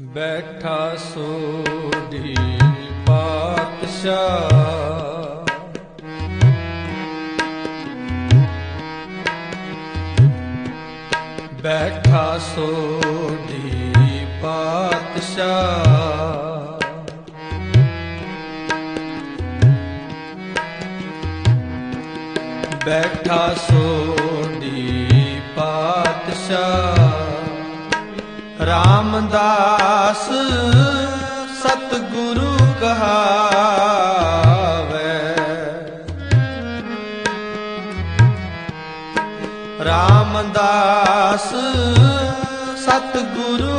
ਬੈਠਾ ਸੋਢੀ ਪਾਤਸ਼ਾਹ, ਬੈਠਾ ਸੋਢੀ ਪਾਤਸ਼ਾਹ, ਬੈਠਾ ਸੋਢੀ ਪਾਤਸ਼ਾਹ। ਰਾਮਦਾਸ ਸਤਿਗੁਰੂ ਕਹਾਵੈ, ਰਾਮਦਾਸ ਸਤਿਗੁਰੂ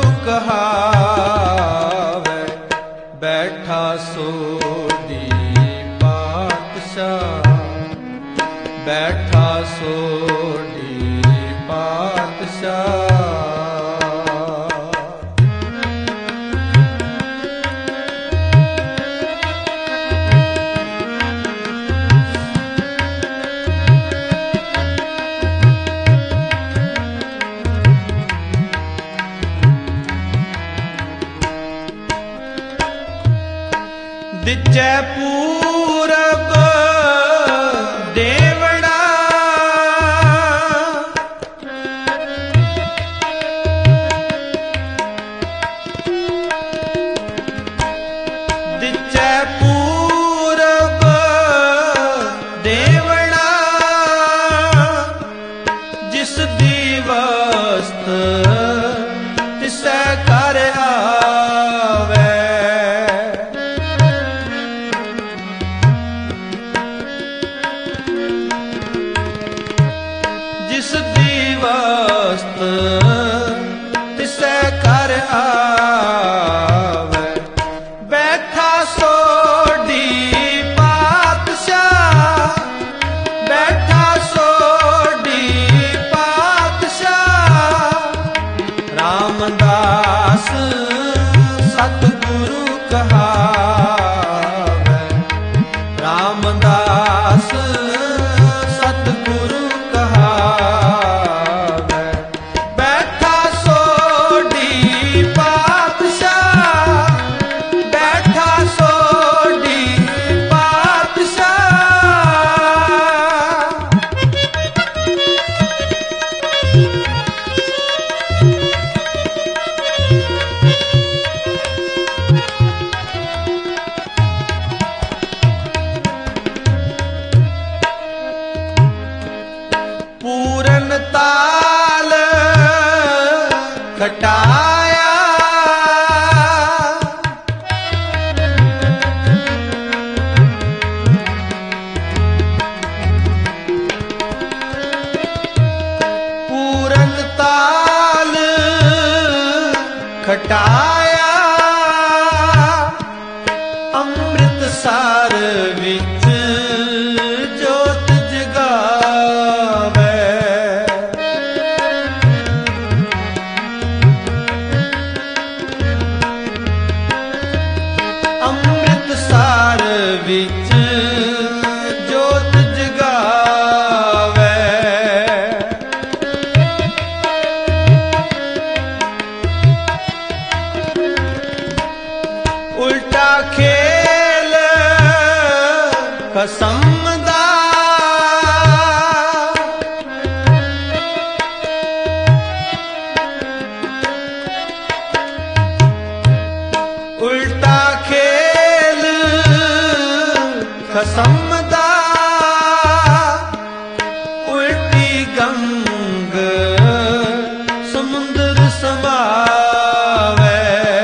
ਕਹਾਵੈ। ਬੈਠਾ ਸੋਢੀ ਪਾਤਸ਼ਾਹ, ਬੈਠਾ ਸੋਢੀ ਪਾਤਸ਼ਾਹ। ਦਿਜੈ ਪੂਰਬ ਦੇਵੜਾ, ਦਿਜੈ ਪੂਰਬ ਦੇਵੜਾ, ਜਿਸ ਦੀ ਵਸਤ ਤਿਸੈ ਘਰ ਆਵੈ। ਜਿਸ ਦੀ ਵਸਤ ਤਿਸੈ ਘਰ ਆਵੈ। ਬੈਠਾ ਸੋਢੀ ਪਾਤਸ਼ਾਹ, ਬੈਠਾ ਸੋਢੀ ਪਾਤਸ਼ਾਹ। ਰਾਮਦਾਸ ਸਤਿਗੁਰੂ ਕਹਾਵੈ, ਰਾਮਦਾਸ ਸਤਿਗੁਰੂ ਕਹਾਵੈ। ਬੈਠਾ ਸੋਢੀ ਪਾਤਸ਼ਾਹ, ਬੈਠਾ ਸੋਢੀ ਪਾਤਸ਼ਾਹ। ਪੂਰਨ ਤਾਲ ਖਟਾਇਆ, ਪੂਰਨ ਤਾਲ ਖਟਾਇਆ। ਅੰਮ੍ਰਿਤਸਰ ਵਿੱਚ ਜੋਤ ਜਗਾਵੈ, ਅੰਮ੍ਰਿਤਸਰ ਵਿੱਚ ਜੋਤ ਜਗਾਵੈ। ਉਲਟਾ ਖੇਲ ਖਸਮ ਦਾ, ਉਲਟਾ ਖੇਲ ਖਸਮ ਦਾ। ਉਲਟੀ ਗੰਗ ਸਮੁੰਦਰ ਸਮਾਵੈ।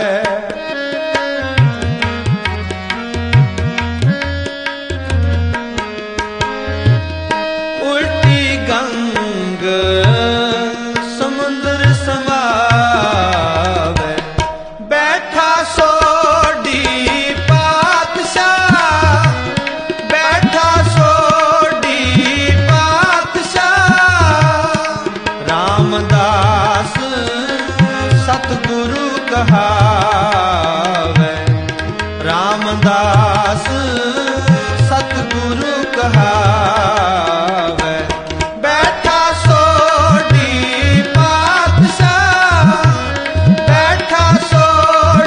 ਉਲਟੀ ਗੰਗ ਸਮੁੰਦਰ ਸਮਾਵੈ। ਬੈਠਾ ਸੋਢੀ ਪਾਤਸ਼ਾਹ, ਬੈਠਾ ਸੋਢੀ ਪਾਤਸ਼ਾਹ। ਰਾਮਦਾਸ ਸਤਿਗੁਰੂ ਕਹਾਵੈ, ਰਾਮਦਾਸ ਸਤਿਗੁਰੂ ਕਹਾਵੈ। ਬੈਠਾ ਸੋਢੀ ਪਾਤਸ਼ਾਹ, ਬੈਠਾ ਸੋਢੀ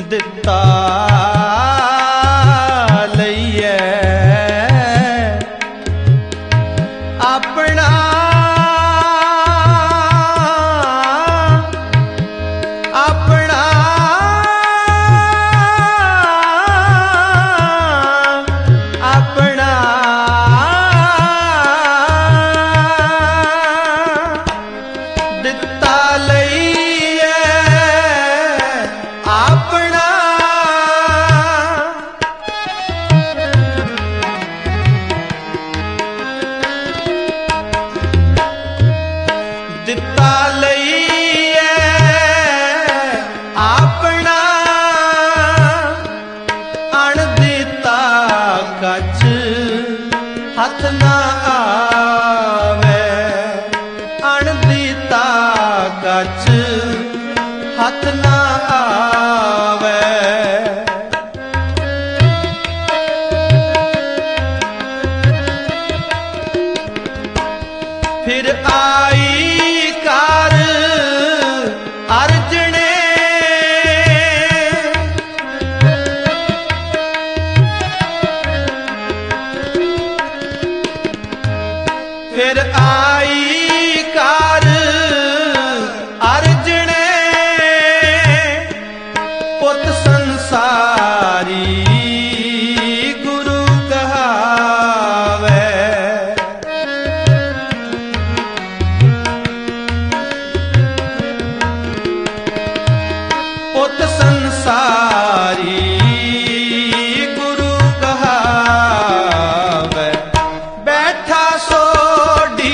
ਦਿੱਤਾ ਲਈਐ ਆਪਣਾ ਆਪਣਾ ਆਪਣਾ ਦਿੱਤਾ ਲਈਐ ਆਪਣਾ ਦਿੱਤਾ ਲਈਐ ਆਪਣਾ ਅਣ ਦਿੱਤਾ ਕੱਚ ਹੱਥ ਨਾ ਆਵੇ ਅਣ ਦਿੱਤਾ ਕੱਚ ਹੱਥ ਨਾ ਆਵੇ ਫਿਰ ਆਈ ਕਾਰ ਅਰਜਣੇ ਫਿਰ ਆਈ ਕਾਰ ਅਰਜਣੇ ਪੁੱਤ ਸੰਸਾਰੀ ਗੁਰੂ ਕਹਾਵੇ ਪੁੱਤ ਸੰਸਾਰੀ ਗੁਰੂ ਕਹਾਵੇ ਬੈਠਾ ਸੋਢੀ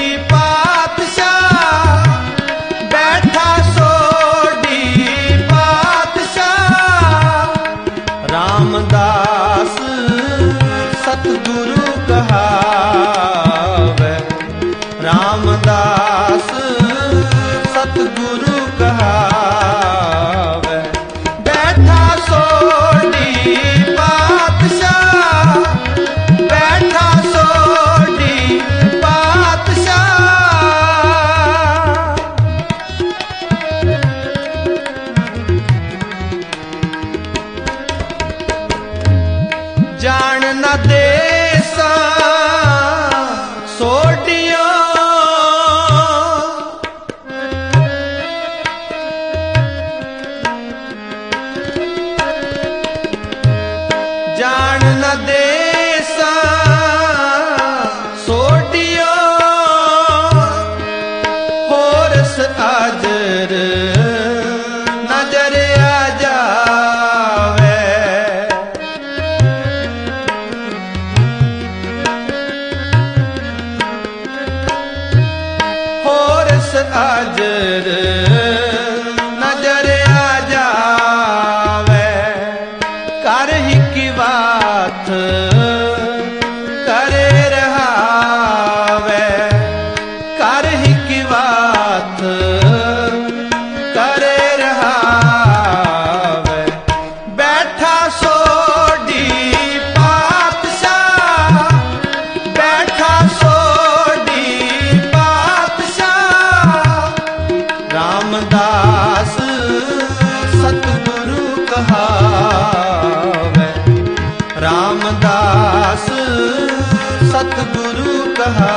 ਪਾਤਸ਼ਾਹ ਬੈਠਾ ਸੋਢੀ ਪਾਤਸ਼ਾਹ ਰਾਮਦਾਸ ਸਤਿਗੁਰੂ ਕਹਾਵੇ ਰਾਮਦਾਸ ਸਤਿਗੁਰੂ ਕਹਾਵੇ ਬੈਠਾ ਸੋਢੀ ਪਾਤਸ਼ਾਹ ਬੈਠਾ ਸੋਢੀ ਪਾਤਸ਼ਾਹ ਜਾਣ ਨਾ ਦੇਸਾਂ ਸੋਢੀਆਂ ਜਾਣ ਨਾ ਦੇਸਾਂ ਸੋਢੀਆਂ ਹੋਰਸ ਅਜਰ ਨਜ਼ਰ ਆ ਜਾਵੇ ਹੋਰਸ ਅਜਰ ਨਜ਼ਰ ਆ ਜਾਵੇ ਕਰ ਹੀ ਕੀ ਬਾਤ ਕਰੇ ਰਹਾਵੇ ਕਰ ਹੀ ਕੀ ਬਾਤ ਕਰੇ ਰਹਾਵੇ ਬੈਠਾ ਸੋਢੀ ਪਾਤਸ਼ਾਹ ਬੈਠਾ ਸੋਢੀ ਪਾਤਸ਼ਾਹ ਰਾਮਦਾਸ ਸਤਿਗੁਰੂ ਕਹਾਵੇ ਰਾਮਦਾਸ ਸਤਿਗੁਰੂ ਕਹਾਵੇ